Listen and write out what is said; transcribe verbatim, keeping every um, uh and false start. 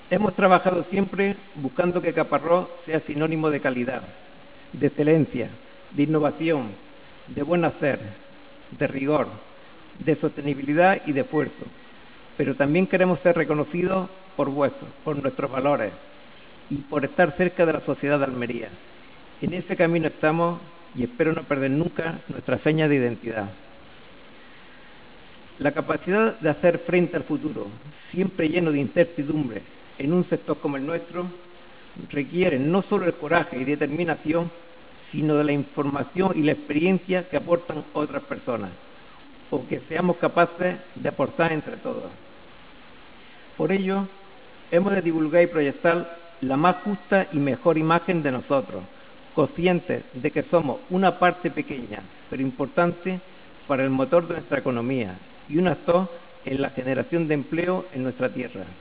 Hemos trabajado siempre buscando que Caparrós sea sinónimo de calidad, de excelencia, de innovación, de buen hacer, de rigor, de sostenibilidad y de esfuerzo. Pero también queremos ser reconocidos por vuestros, por nuestros valores y por estar cerca de la sociedad de Almería. En ese camino estamos y espero no perder nunca nuestra seña de identidad. La capacidad de hacer frente al futuro, siempre lleno de incertidumbre, en un sector como el nuestro, requiere no solo el coraje y determinación, sino de la información y la experiencia que aportan otras personas, o que seamos capaces de aportar entre todos. Por ello, hemos de divulgar y proyectar la más justa y mejor imagen de nosotros, conscientes de que somos una parte pequeña, pero importante para el motor de nuestra economía y un actor en la generación de empleo en nuestra tierra.